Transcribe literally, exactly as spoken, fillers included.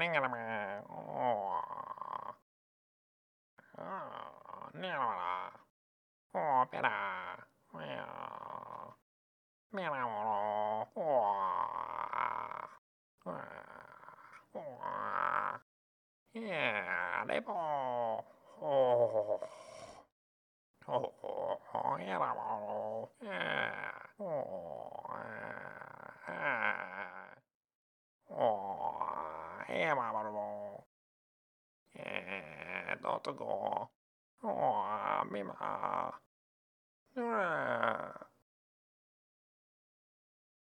Oh, nella opera. Meow. Meow. Yeah, devo. Oh, oh, era. Yeah. Oh, ah. Oh, yeah, eh, don't go. Oh, Mima. Ah.